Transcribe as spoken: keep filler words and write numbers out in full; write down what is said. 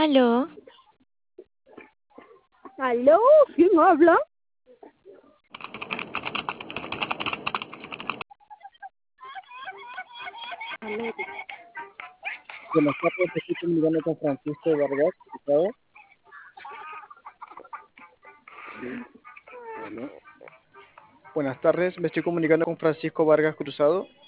Aló, ¿Aló? ¿Quién habla? Buenas tardes, estoy comunicando con Francisco Vargas Cruzado. Buenas tardes, me estoy comunicando con Francisco Vargas Cruzado.